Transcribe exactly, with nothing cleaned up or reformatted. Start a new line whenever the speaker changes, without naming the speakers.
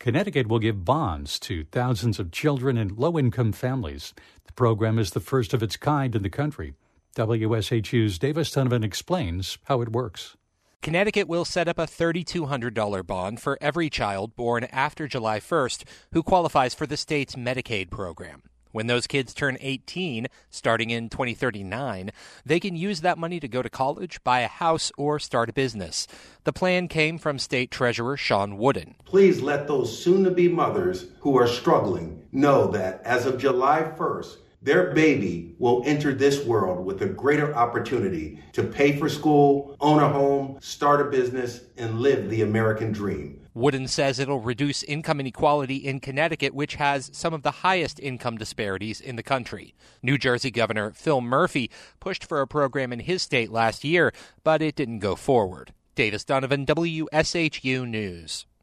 Connecticut will give bonds to thousands of children in low-income families. The program is the first of its kind in the country. W S H U's Davis Donovan explains how it works.
Connecticut will set up a three thousand two hundred dollars bond for every child born after July first who qualifies for the state's Medicaid program. When those kids turn eighteen, starting in twenty thirty-nine, they can use that money to go to college, buy a house, or start a business. The plan came from State Treasurer Sean Wooden.
Please let those soon-to-be mothers who are struggling know that as of July first, their baby will enter this world with a greater opportunity to pay for school, own a home, start a business, and live the American dream.
Wooden says it'll reduce income inequality in Connecticut, which has some of the highest income disparities in the country. New Jersey Governor Phil Murphy pushed for a program in his state last year, but it didn't go forward. Davis Donovan, W S H U News.